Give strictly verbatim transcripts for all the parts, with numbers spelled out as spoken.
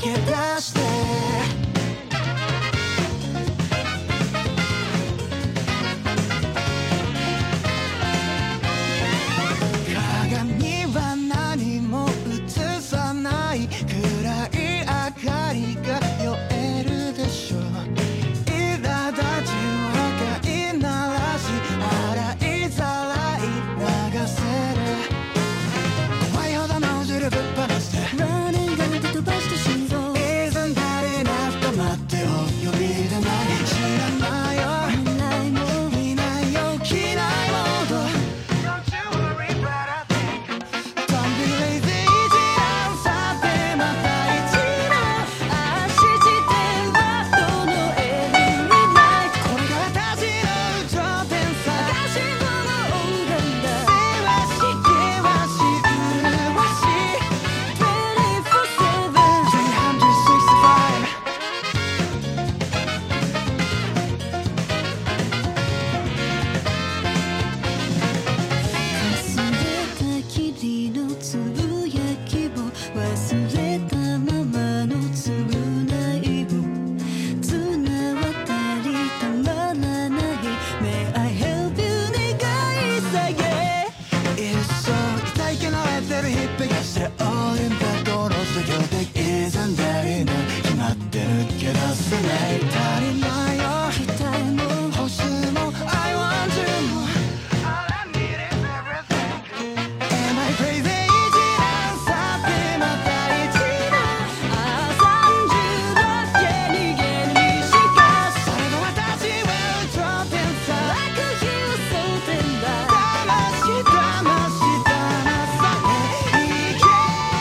け出して鏡は何も映さない暗い明かりが酔えるでしょう苛立ちを飼いならし洗いざらい流せる怖いほどの汁ぶっ放してラーメンが飛ばして心臓 Isn't that enough と待ってお呼びでない知らないよいないもいないよ着ないモード Don't you worry about a thing Don't be lazy 一段差でまた一段足してはどのエブリナイトこれが私の頂点さ私のオーランだせわしげわしうるわしにじゅうよじ忘れた霧のつぶやきを忘れたままの償いを綱渡りたまらない May I help you 願い下げ一生痛いけのえてるひっぺがしてオリンピックの卒業的 Isn't that enough 決まってるけどせない足りないよ期待も欲しも I want you も All I need is everything Am I crazy 一段差でまた一段ああさんじゅうだけ逃げにしかそれが私は頂点さ Like a hero 蒼天だ騙し騙し騙されいけ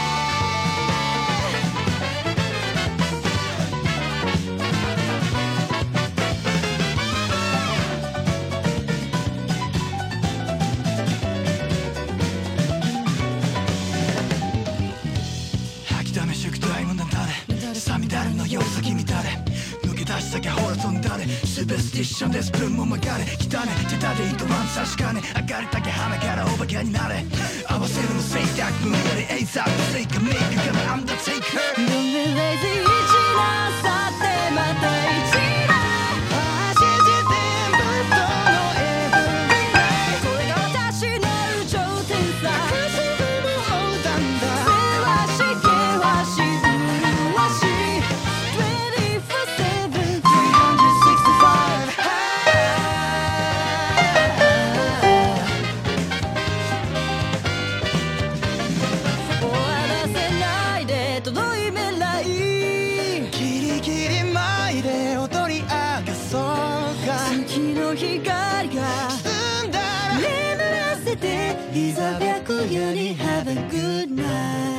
吐きだめ宿題もなだれさみだれのよう先見たれ抜け出し先ほら飛んだれスペスティッションでスプーンも曲がれ汚ね手だで糸ワン差し金上がりたけ鼻からお化けになれ合わせるの正確無理エイサーのせいかメイクがアンダーテイク Don't be lazy 一段差でまた一段足してぶどのエブリナイトこれが私の頂点さ私の横断だせわしげわしうるわしにじゅうよじさんびゃくろくじゅうご終わらせないで遠い未来ギリギリ前で踊り明かそうか月の光が澄んだら眠らせていざ白夜に Have a good night